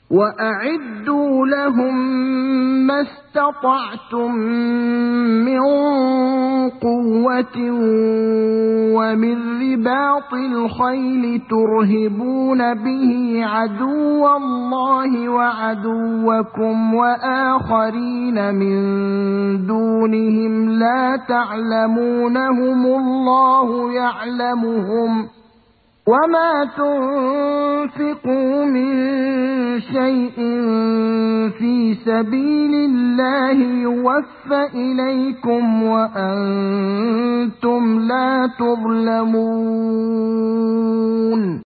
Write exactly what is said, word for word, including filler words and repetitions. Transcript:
وأعدوا لهم ما استطعتم من قوة ومن رباط الخيل ترهبون به عدو الله وعدوكم وآخرين من دونهم لا تعلمونهم الله يعلمهم وما تنفقوا من شيء في سبيل الله يوفى إليكم وأنتم لا تظلمون.